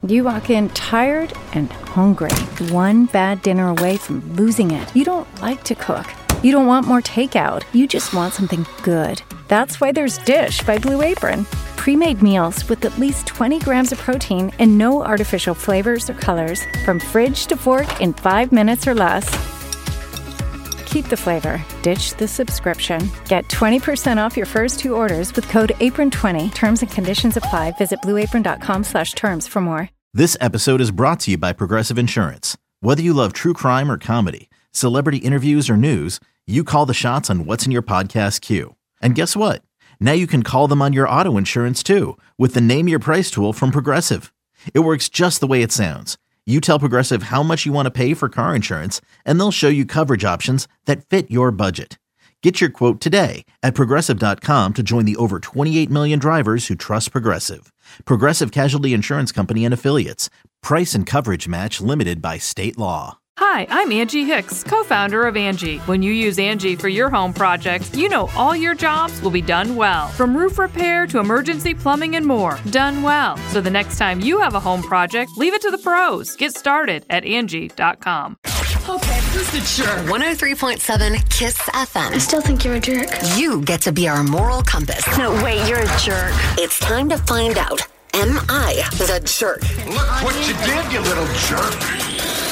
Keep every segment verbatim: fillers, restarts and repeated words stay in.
You walk in tired and hungry, one bad dinner away from losing it. You don't like to cook. You don't want more takeout. You just want something good. That's why there's Dish by Blue Apron. Pre-made meals with at least twenty grams of protein and no artificial flavors or colors. From fridge to fork in five minutes or less. Keep the flavor. Ditch the subscription. Get twenty percent off your first two orders with code apron twenty. Terms and conditions apply. Visit blueapron.com slash terms for more. This episode is brought to you by Progressive Insurance. Whether you love true crime or comedy, celebrity interviews or news, you call the shots on what's in your podcast queue. And guess what? Now you can call them on your auto insurance too with the Name Your Price tool from Progressive. It works just the way it sounds. You tell Progressive how much you want to pay for car insurance, and they'll show you coverage options that fit your budget. Get your quote today at Progressive dot com to join the over twenty-eight million drivers who trust Progressive. Progressive Casualty Insurance Company and Affiliates. Price and coverage match limited by state law. Hi, I'm Angie Hicks, co-founder of Angie. When you use Angie for your home projects, you know all your jobs will be done well. From roof repair to emergency plumbing and more, done well. So the next time you have a home project, leave it to the pros. Get started at Angie dot com. Okay, who's the jerk? one oh three point seven KISS F M. I still think you're a jerk. You get to be our moral compass. No, wait, you're a jerk. It's time to find out, am I the jerk? Look what you did, you little jerk.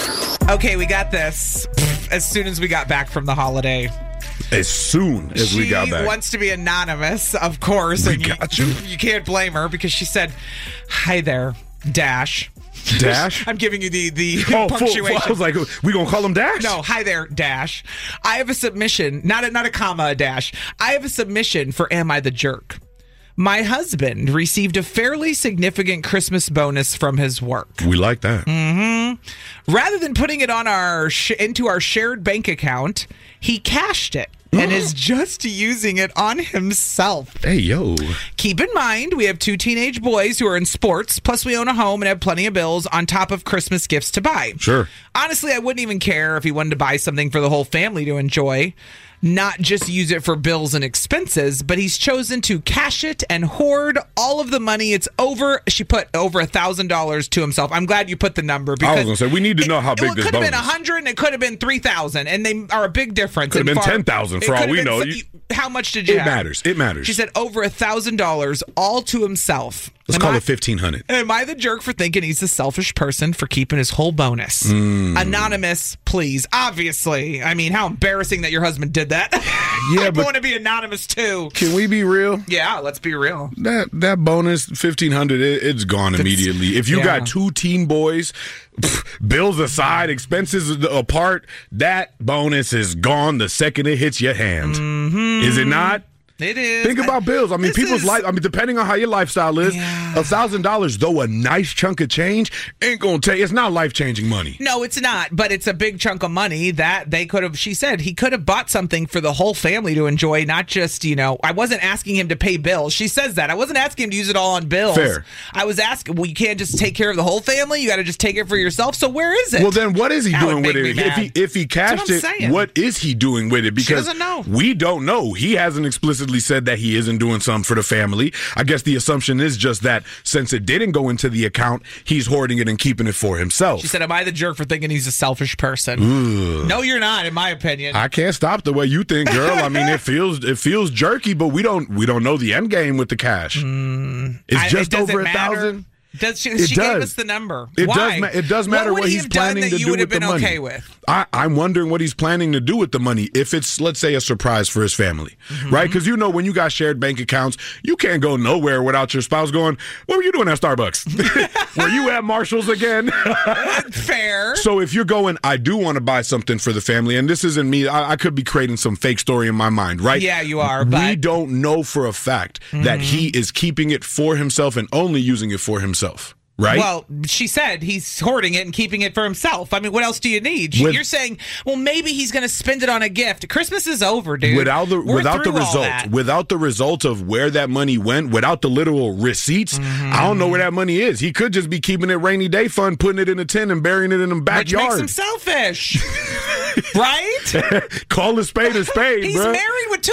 Okay, we got this. As soon as we got back from the holiday. As soon as she we got back. She wants to be anonymous, of course. We and got you, you. You can't blame her because she said, "Hi there, Dash." Dash? I'm giving you the, the oh, punctuation. Full, full, I was like, we gonna call him Dash? No, hi there, Dash. I have a submission, not a, not a comma, a dash. I have a submission for Am I the Jerk? My husband received a fairly significant Christmas bonus from his work. We like that. Mm-hmm. Rather than putting it on our sh- into our shared bank account, he cashed it and is just using it on himself. Hey, yo. Keep in mind, we have two teenage boys who are in sports, plus we own a home and have plenty of bills on top of Christmas gifts to buy. Sure. Honestly, I wouldn't even care if he wanted to buy something for the whole family to enjoy. Not just use it for bills and expenses, but he's chosen to cash it and hoard all of the money. It's over. She put over a thousand dollars to himself. I'm glad you put the number because I was gonna say we need to know how big it, this could have bonus. been a hundred and it could have been three thousand, and they are a big difference. Could have been far, ten thousand for all we know. You, how much did you? It have? matters. It matters. She said over a thousand dollars, all to himself. Let's am call I, it fifteen hundred. Am I the jerk for thinking he's a selfish person for keeping his whole bonus? Mm. Anonymous, please. Obviously. I mean, how embarrassing that your husband did that. Yeah, I but want to be anonymous too. Can we be real? Yeah, let's be real. That that bonus fifteen hundred, it, it's gone That's, immediately. If you yeah. got two teen boys, pff, bills aside, expenses apart, that bonus is gone the second it hits your hand. Mm-hmm. Is it not? It is. Think about bills. I mean, This people's is- life. I mean, depending on how your lifestyle is, Yeah. a thousand dollars, though a nice chunk of change, ain't gonna take. It's not life changing money. No, it's not, but it's a big chunk of money that they could have, she said, he could have bought something for the whole family to enjoy, not just, you know, I wasn't asking him to pay bills. She says that. I wasn't asking him to use it all on bills. Fair. I was asking, well, you can't just take care of the whole family. You got to just take it for yourself. So where is it? Well, then what is he That would doing with make it? me If he mad. if he cashed That's what I'm it, saying. what is he doing with it? Because doesn't know. we don't know. He hasn't explicitly said that he isn't doing something for the family. I guess the assumption is just that since it didn't go into the account, he's hoarding it and keeping it for himself. She said, am I the jerk for thinking he's a selfish person? Ugh. No, you're not, in my opinion. I can't stop the way you think, girl. I mean, it feels it feels jerky, but we don't we don't know the end game with the cash. Mm, it's I- just it doesn't over a matter. thousand. Does she, It she does. gave us the number. It Why? does. Ma- it does matter what, what, would he he's have done planning that to you do would with have the been money. okay with? I, I'm wondering what he's planning to do with the money. If it's, let's say, a surprise for his family, Mm-hmm. right? Because you know, when you got shared bank accounts, you can't go nowhere without your spouse going, "What were you doing at Starbucks? Were you at Marshall's again?" Fair. So if you're going, I do want to buy something for the family, and this isn't me. I, I could be creating some fake story in my mind, right? Yeah, you are. We But don't know for a fact that he is keeping it for himself and only using it for himself. Right? Well, she said he's hoarding it and keeping it for himself. I mean, what else do you need? With- You're saying, well, maybe he's going to spend it on a gift. Christmas is over, dude. Without the We're without the through all result, that. without the result of where that money went, without the literal receipts, Mm-hmm. I don't know where that money is. He could just be keeping it rainy day fund, putting it in a tin and burying it in the Which makes him backyard. selfish. Right? Call a spade a spade, He's bro. married with two teenagers.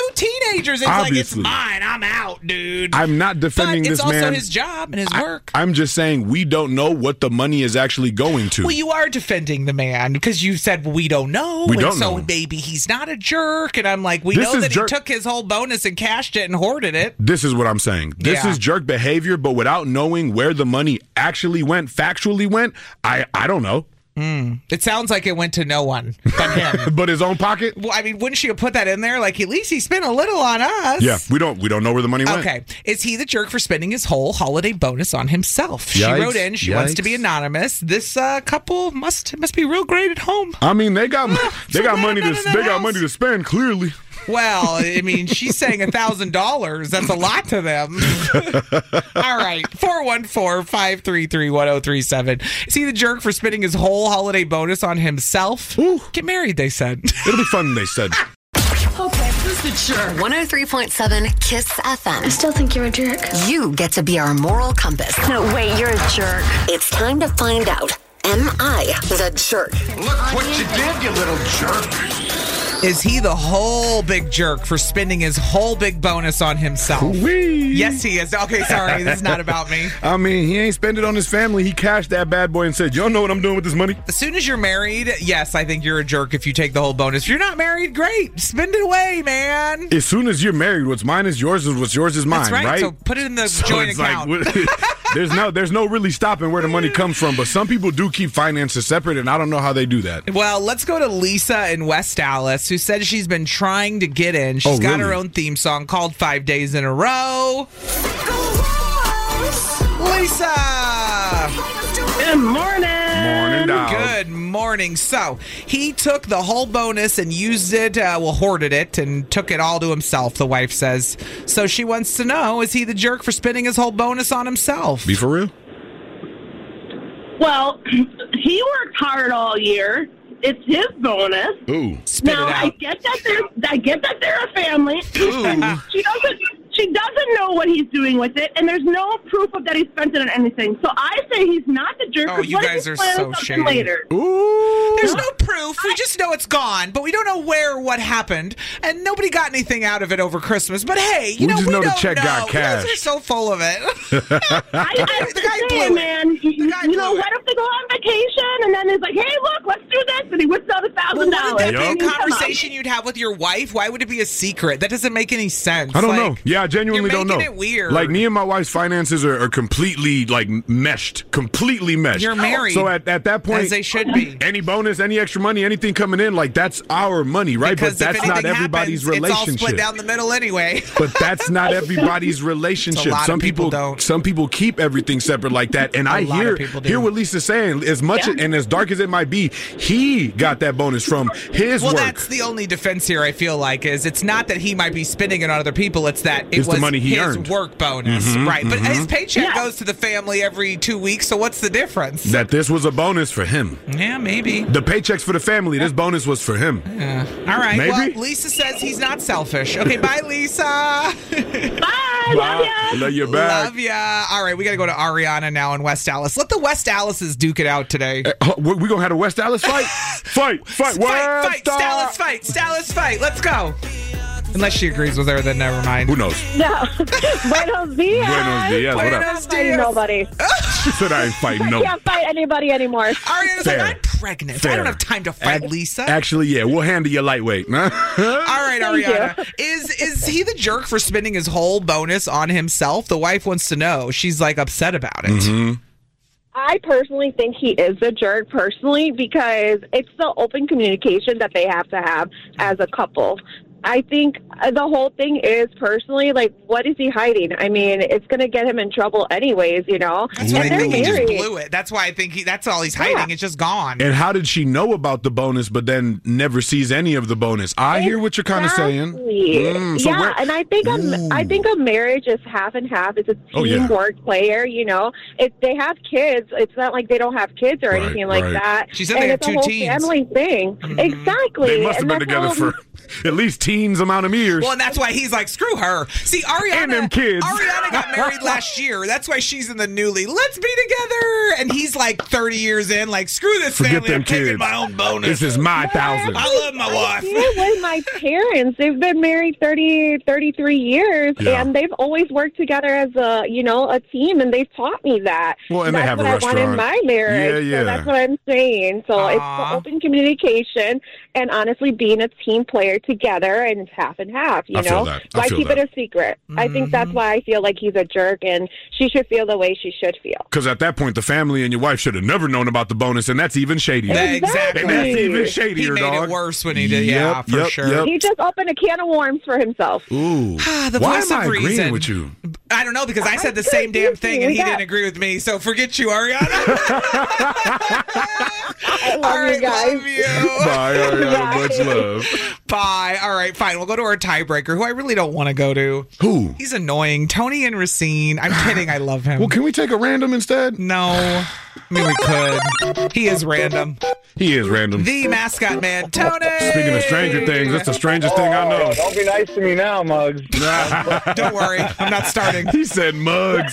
teenagers. It's Obviously. like, it's mine. I'm out, dude. I'm not defending but this man. it's also his job and his I, work. I'm just saying we don't know what the money is actually going to. Well, you are defending the man because you said well, we don't know. We and don't so know. maybe he's not a jerk. And I'm like, we This know is that jerk- he took his whole bonus and cashed it and hoarded it. This is what I'm saying. This Yeah. is jerk behavior, but without knowing where the money actually went, factually went, I, I don't know. Mm. It sounds like it went to no one but him. But his own pocket? Well, I mean, wouldn't she have put that in there? Like, at least he spent a little on us. Yeah, we don't we don't know where the money went. Okay. Is he the jerk for spending his whole holiday bonus on himself? Yikes. She wrote in. She wants to be Yikes. anonymous. This uh, couple must must be real great at home. I mean, they got they got so money to not in the they got house. money to spend, clearly. Well, I mean, she's saying a thousand dollars. That's a lot to them. All right. four one four, five three three, one oh three seven. Is he the jerk for spending his whole holiday bonus on himself? Ooh. Get married, they said. It'll be fun, they said. Okay, who's the jerk? one oh three point seven KISS F M. I still think you're a jerk. You get to be our moral compass. No, wait, you're a jerk. It's time to find out. Am I the jerk? Look what you did, you little jerk. Is he the whole big jerk for spending his whole big bonus on himself? Wee. Yes, he is. Okay, sorry. This is not about me. I mean, he ain't spend it on his family. He cashed that bad boy and said, y'all know what I'm doing with this money? As soon as you're married, yes, I think you're a jerk if you take the whole bonus. If you're not married, great. Spend it away, man. As soon as you're married, what's mine is yours, and what's yours is mine, That's right. right? So put it in the So joint it's account. Like, there's no there's no really stopping where the money comes from, but some people do keep finances separate, and I don't know how they do that. Well, let's go to Lisa in West Dallas, who said she's been trying to get in. She's Oh, got her really? own theme song called Five Days in a Row. Lisa! Good morning. Morning, dog. Good morning. So he took the whole bonus and used it, uh, well, hoarded it, and took it all to himself, the wife says. So she wants to know, is he the jerk for spending his whole bonus on himself? Be for real? Well, he worked hard all year. It's his bonus. Ooh. Spit now it I out. get that they're I get that they're a family. Ooh. she doesn't she doesn't know what he's doing with it, and there's no proof of that he spent it on anything. So I say he's not the jerk. Oh, 'cause you what if guys he are plans so something shady. later? Ooh. There's no proof. We just know it's gone, but we don't know where or what happened, and nobody got anything out of it over Christmas. But hey, you We know just we know the don't check know. got You guys cashed. are so full of it. I, I'm The guy just blew saying, it. man. You, guy you know, blew it. what if they go on vacation and then it's like, hey, look, let's do this, and he whips out a thousand Wouldn't dollars. that be Yup. a conversation you'd have with your wife? Why would it be a secret? That doesn't make any sense. I don't Like, know. Yeah, I genuinely you're don't know. making it weird. Like, me and my wife's finances are, are completely, like, meshed. Completely meshed. You're married. So at, at that point, as they should be. any bonus, any extra money, anything coming in, like, that's our money, right? Because but that's if not anything everybody's happens, relationship. It's all split down the middle anyway. But that's not everybody's relationship. lot of Some people people, don't. some people keep everything separate like that. And I lot of hear people do. hear what Lisa's saying. As much and as dark as it might be, he got that bonus from his Well, work. that's the only defense here, I feel like, is it's not that he might be spending it on other people. It's that it It's the was money he his earned. work bonus. Mhm, right. But mhm. his paycheck Yeah. goes to the family every two weeks, so what's the difference? that this was a bonus for him. Yeah, maybe. The paychecks for the family. This bonus was for him. Yeah. All right. Maybe. Well, Lisa says he's not selfish. Okay, bye, Lisa. Bye, love ya. Love you back. Love ya. All right, we got to go to Ariana now in West Dallas. Let the West Dallases duke it out today. Uh, we we gonna have a West Dallas fight? fight, fight, Fight, West fight, Dallas. Dallas fight, Dallas fight. Let's go. Unless she agrees with her, then never mind. Who knows? No. Buenos dias. Buenos dias. What up? Buenos Fighting dias. nobody. She said I ain't fighting I no. can't fight anybody anymore. Ariana's Fair. like, I'm pregnant. I Fair. don't have time to fight Ac- Lisa. Actually, yeah, we'll handle you lightweight. All right, Thank Ariana. Is is he the jerk for spending his whole bonus on himself? The wife wants to know. She's like upset about it. Mm-hmm. I personally think he is a jerk, personally, because it's the open communication that they have to have as a couple. I think uh, the whole thing is, personally, like, what is he hiding? I mean, it's going to get him in trouble anyways, you know? That's why I And they're think he just married. blew it. That's why I think he. That's all he's hiding. It's just gone. And how did she know about the bonus, but then never sees any of the bonus? I hear what you're kind of saying. Exactly. Mm, so yeah, where- and I think a, I think a marriage is half and half. It's a Oh, yeah. teamwork player, you know. If they have kids, it's not like they don't have kids or Right, anything like right. that. She said and they have it's two a whole teens. family thing. Exactly. They must have And been that's together how- for At least teens amount of years. Well, and that's why he's like, screw her. See, Ariana, and them kids. Ariana got married last year. That's why she's in the newly. Let's be together. And he's like thirty years in, like, screw this Forget family. them I'm taking kids. my own bonus. This is my thousand. I love my wife. Yeah, with my parents, they've been married thirty, thirty-three years, Yeah. and they've always worked together as a, you know, a team, and they've taught me that. Well, and they that's have a what I want in restaurant. my marriage. Yeah, yeah. So that's what I'm saying. So Aww. it's the open communication and honestly being a team player together, and it's half and half. You I feel know, that. I why feel keep that. it a secret? I think that's why I feel like he's a jerk, and she should feel the way she should feel. Because at that point, the family and your wife should have never known about the bonus, and that's even shadier. Exactly. And that's even shadier, He made dog. it worse when he did. Yeah, Yep, for yep, sure. yep. He just opened a can of worms for himself. Ooh. the Why voice am I of agreeing reason. with you? I don't know, because I said the same damn thing and he didn't agree with me. So forget you, Ariana. I love All right, you guys. love you. Bye, Ariana. Much love. Bye. All right, fine. We'll go to our tiebreaker, who I really don't want to go to. Who? He's annoying. Tony and Racine. I'm kidding. I love him. Well, can we take a random instead? No. I mean, we could. He is random. He is random. The mascot man, Tony. Speaking of Stranger Things, that's the strangest thing I know. Don't be nice to me now, Muggs. Don't worry. I'm not starting. He said mugs.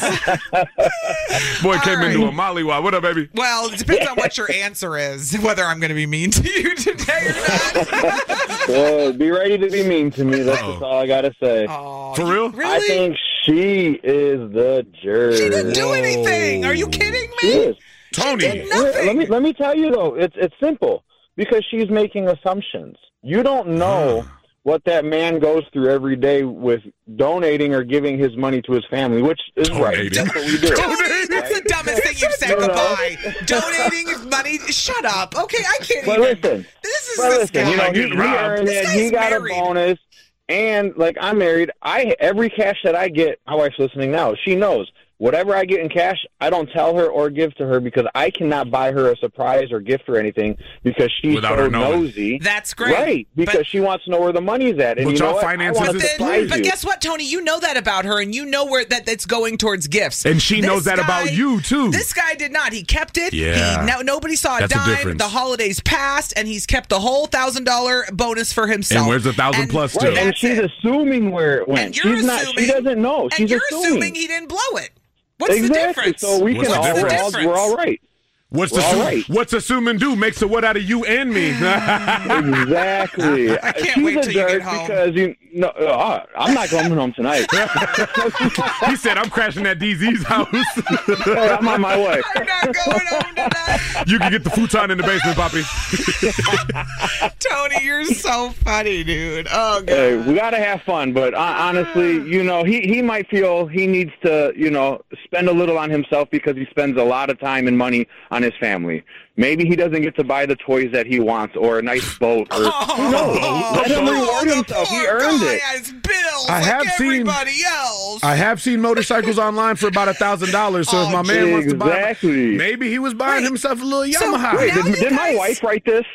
Boy came right. into a mollywop. What up, baby? Well, it depends on what your answer is, whether I'm going to be mean to you today or not. Well, be ready to be mean to me. That's just all I got to say. Oh, For real? Really? I think she is the jerk. She didn't do anything. Are you kidding She me? is. Tony. did nothing. Let me let me tell you though, it's it's simple because she's making assumptions. You don't know what that man goes through every day with donating or giving his money to his family, which is right. Donating. That's what we do. Donating? That's the dumbest thing you've said. No, no. Goodbye. Donating his money. Shut up. Okay, I can't But even. listen, This is but this listen, guy. you know, he, getting he robbed. earned This it. He guy's got married. a bonus, and like I'm married. I every cash that I get, my wife's listening now. She knows. Whatever I get in cash, I don't tell her or give to her because I cannot buy her a surprise or gift or anything because she's Without so her knowing. nosy. That's great. Right, because But- she wants to know where the money's at. And But you know y'all what? finances I want is to a surprise split. But you. guess what, Tony? You know that about her, and you know where that it's going towards gifts. And she This knows that guy- about you, too. This guy did not. He kept it. Yeah. He, no, nobody saw a That's the dime. difference. The holidays passed, and he's kept the whole thousand dollar bonus for himself. And where's the thousand And- plus Right, to? and That's she's it. assuming where it went. And you're she's not. assuming, She doesn't know. And She's you're assuming. assuming he didn't blow it. What's exactly. the difference? So we What's can the all we're, all difference? we're all right. What's Well, assume, all right. what's assuming do makes a what out of you and me. Exactly. I can't She's wait a till you get jerk home. because you. No, uh, I'm not going home tonight. He said, I'm crashing at D Z's house. Hey, I'm on my way. I'm not going home tonight. You can get the futon in the basement, Poppy. Tony, you're so funny, dude. Oh, God. Hey, we got to have fun, but uh, honestly, you know, he, he might feel he needs to, you know, spend a little on himself because he spends a lot of time and money on his family. Maybe he doesn't get to buy the toys that he wants or a nice boat. Or, who knows? Let him reward himself. He earned it. Has bills I like have seen- everybody else. I have seen motorcycles online for about a thousand dollars. So if my man wants to buy, Exactly. maybe he was buying Right. himself a little So, Yamaha. wait, Did, Now you did my guys- wife write this?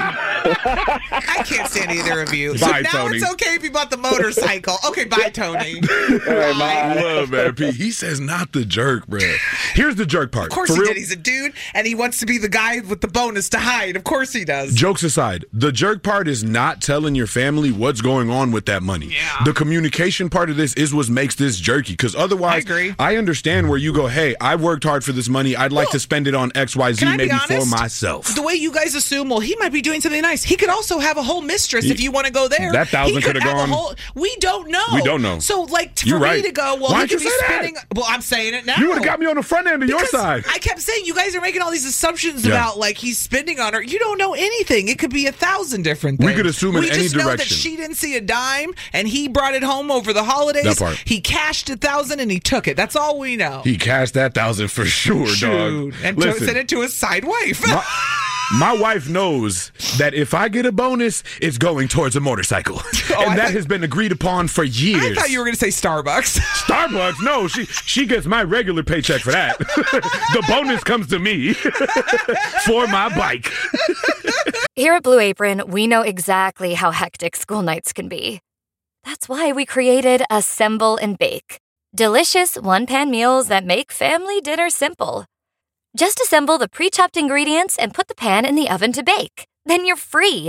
I can't stand either of you. So Bye, now Tony. it's okay if you bought the motorcycle. Okay, bye, Tony. All right, I bye. love that, P. He says not the jerk, bro. Here's the jerk part. Of course For he real, did. He's a dude, and he wants to be the guy with the bonus to hide. Of course he does. Jokes aside, the jerk part is not telling your family what's going on with that money. Yeah. The communication part of this is what makes this jerky. Because otherwise, I agree. I understand where you go, hey, I worked hard for this money. I'd like Well, to spend it on X, Y, Z, Can I be maybe for honest? myself. The way you guys assume, well, he might be doing something nice. He could also have a whole mistress if you want to go there. That thousand He could coulda have a gone- whole- We don't know. We don't know. So, like, t- You're for me right. to go, well, Why he don't you could be say that? spending. Well, I'm saying it now. You would have got me on the front end of your Because side. I kept saying you guys are making all these assumptions Yeah. about like he's spending on her. You don't know anything. It could be a thousand different things. We could assume in we any just know that direction. she didn't see a dime and he brought it home over the holidays. That part. He cashed a thousand and he took it. That's all we know. He cashed that thousand for sure, Shoot. dog. And to- Listen, sent it to his side wife. my, my wife knows that if I get a bonus, it's going towards a motorcycle. Oh, and I that thought- has been agreed upon for years. I thought you were going to say Starbucks. Starbucks? No, she she gets my regular paycheck for that. The bonus comes to me for my bike. Here at Blue Apron, we know exactly how hectic school nights can be. That's why we created Assemble and Bake. Delicious one-pan meals that make family dinner simple. Just assemble the pre-chopped ingredients and put the pan in the oven to bake. Then you're free.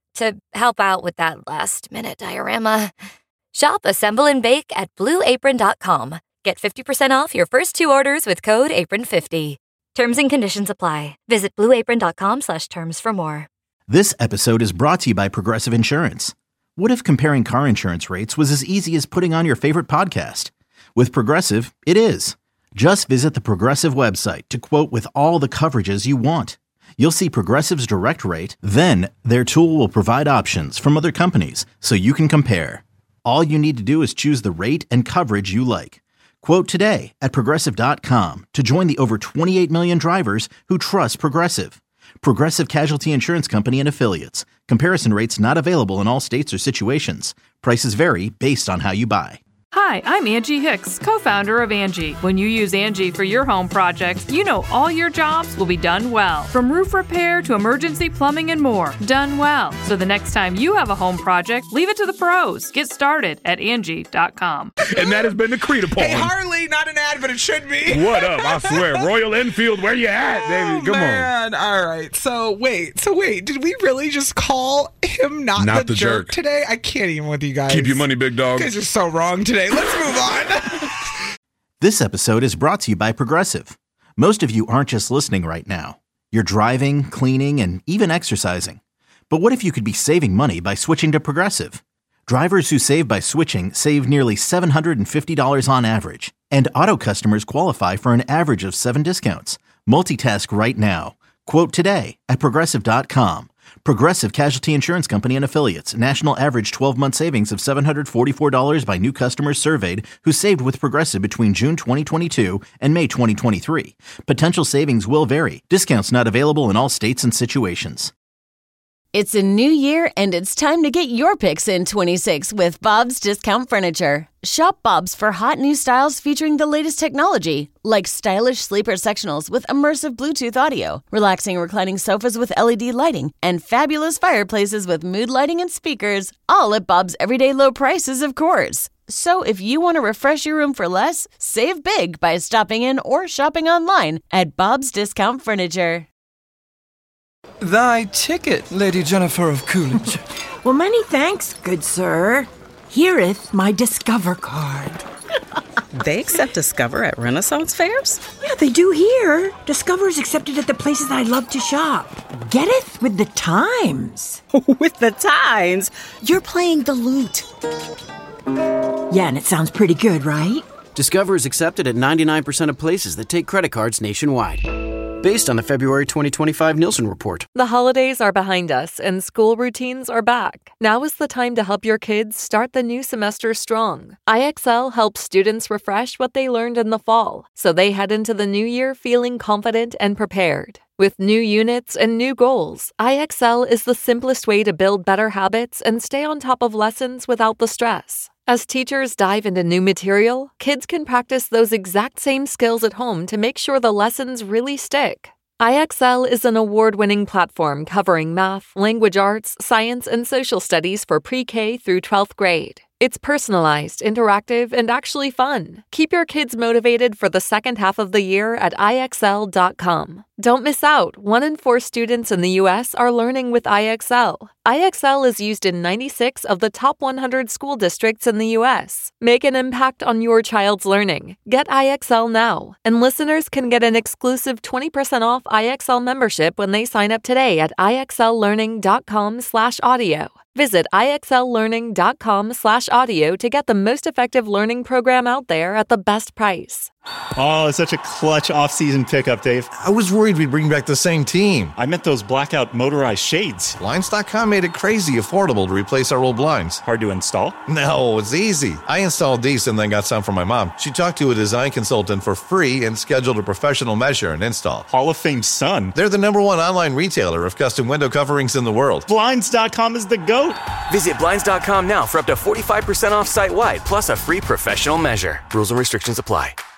to help out with that last-minute diorama. Shop Assemble and Bake at blue apron dot com. Get fifty percent off your first two orders with code apron fifty. Terms and conditions apply. Visit blue apron dot com slash terms for more. This episode is brought to you by Progressive Insurance. What if comparing car insurance rates was as easy as putting on your favorite podcast? With Progressive, it is. Just visit the Progressive website to quote with all the coverages you want. You'll see Progressive's direct rate, then their tool will provide options from other companies so you can compare. All you need to do is choose the rate and coverage you like. Quote today at progressive dot com to join the over twenty-eight million drivers who trust Progressive. Progressive Casualty Insurance Company and Affiliates. Comparison rates not available in all states or situations. Prices vary based on how you buy. Hi, I'm Angie Hicks, co-founder of Angie. When you use Angie for your home projects, you know all your jobs will be done well. From roof repair to emergency plumbing and more, done well. So the next time you have a home project, leave it to the pros. Get started at Angie dot com. And that has been the Creed upon. Hey, Harley, not an ad, but it should be. What up? I swear. Royal Enfield, where you at, baby? Come oh, man. on. All right. So, wait. So, wait. Did we really just call him not, not the, the jerk, jerk today? I can't even with you guys. Keep your money, big dog. You guys are so wrong today. Let's move on. This episode is brought to you by Progressive. Most of you aren't just listening right now. You're driving, cleaning, and even exercising. But what if you could be saving money by switching to Progressive? Drivers who save by switching save nearly seven hundred fifty dollars on average. And auto customers qualify for an average of seven discounts. Multitask right now. Quote today at progressive dot com. Progressive Casualty Insurance Company and Affiliates. National average twelve-month savings of seven hundred forty-four dollars by new customers surveyed who saved with Progressive between June twenty twenty-two and May twenty twenty-three. Potential savings will vary. Discounts not available in all states and situations. It's a new year, and it's time to get your picks in twenty-six with Bob's Discount Furniture. Shop Bob's for hot new styles featuring the latest technology, like stylish sleeper sectionals with immersive Bluetooth audio, relaxing reclining sofas with L E D lighting, and fabulous fireplaces with mood lighting and speakers, all at Bob's everyday low prices, of course. So if you want to refresh your room for less, save big by stopping in or shopping online at Bob's Discount Furniture. Thy ticket, Lady Jennifer of Coolidge. Well, many thanks, good sir. Hereeth my Discover card. They accept Discover at Renaissance fairs? Yeah, they do here. Discover is accepted at the places I love to shop. Getteth with the times. With the times? You're playing the lute. Yeah, and it sounds pretty good, right? Discover is accepted at ninety-nine percent of places that take credit cards nationwide. Based on the February twenty twenty-five Nielsen report. The holidays are behind us and school routines are back. Now is the time to help your kids start the new semester strong. I X L helps students refresh what they learned in the fall, so they head into the new year feeling confident and prepared. With new units and new goals, I X L is the simplest way to build better habits and stay on top of lessons without the stress. As teachers dive into new material, kids can practice those exact same skills at home to make sure the lessons really stick. I X L is an award-winning platform covering math, language arts, science, and social studies for pre-K through twelfth grade. It's personalized, interactive, and actually fun. Keep your kids motivated for the second half of the year at I X L dot com. Don't miss out. One in four students in the U S are learning with I X L. I X L is used in ninety-six of the top one hundred school districts in the U S. Make an impact on your child's learning. Get I X L now. And listeners can get an exclusive twenty percent off I X L membership when they sign up today at I X L learning dot com slash audio. Visit I X L learning dot com slash audio to get the most effective learning program out there at the best price. Oh, it's such a clutch off-season pickup, Dave. I was worried we'd bring back the same team. I meant those blackout motorized shades. Blinds dot com made it crazy affordable to replace our old blinds. Hard to install? No, it's easy. I installed these and then got some for my mom. She talked to a design consultant for free and scheduled a professional measure and install. Hall of Fame son. They're the number one online retailer of custom window coverings in the world. Blinds dot com is the GOAT. Visit Blinds dot com now for up to forty-five percent off site-wide, plus a free professional measure. Rules and restrictions apply.